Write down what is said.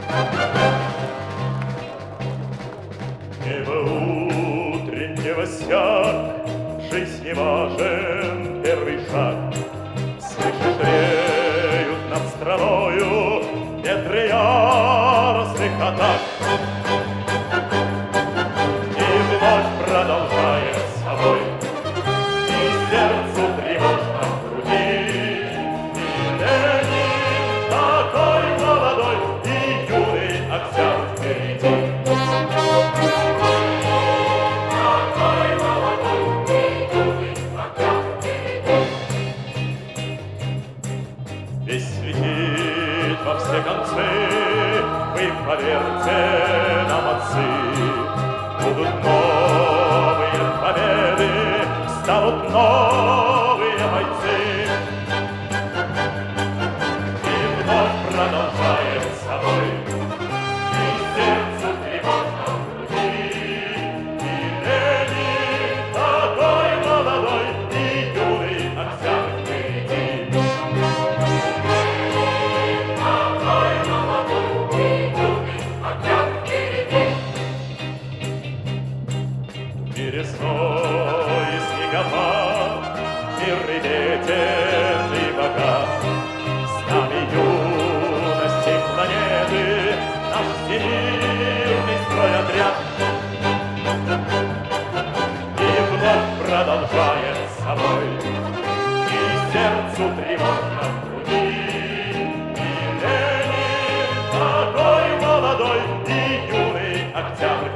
Небо утреннего стяг, жизни важен первый шаг. Слышишь, реют над страною ветры яростных атак. И вновь продолжает собой, и сердцу тревожно в груди. И Ленин такой молодой, и юный октябрь впереди. Весь летит во все концы, вы поверьте нам, отцы, будут новые победы, станут новые бойцы. И вновь продолжает собой, и сердцу тревожно в груди. И Ленин такой молодой, и юный октябрь впереди. И весной снегопад, мир и ветер и богат, с нами юности планеты, наш всемирный стройотряд. И вновь продолжает собой, и сердцу тревожно в груди. И Ленин такой молодой, и юный октябрь